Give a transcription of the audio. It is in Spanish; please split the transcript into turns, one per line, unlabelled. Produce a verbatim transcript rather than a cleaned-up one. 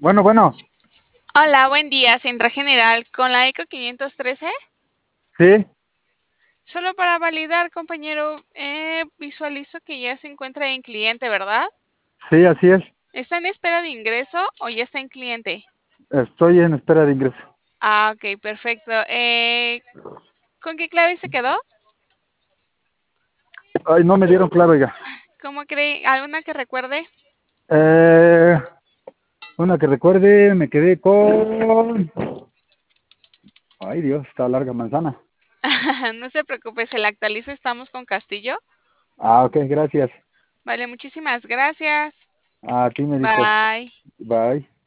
Bueno, bueno,
Hola, buen día, Centra General, con la ECO quinientos trece.
sí,
Solo para validar, compañero, eh, visualizo que ya se encuentra en cliente, ¿verdad?
sí, así es.
¿Está en espera de ingreso o ya está en cliente?
Estoy en espera de ingreso.
Ah, ok, perfecto. Eh, ¿con qué clave se quedó?
Ay, no me dieron claro, oiga.
¿Cómo cree? ¿Alguna que recuerde?
Eh, una que recuerde, me quedé con... Ay, Dios, está larga manzana.
No se preocupe, se la actualizo, estamos con Castillo.
Ah, ok, gracias.
Vale, muchísimas gracias.
A ti, Medito.
Bye.
Bye.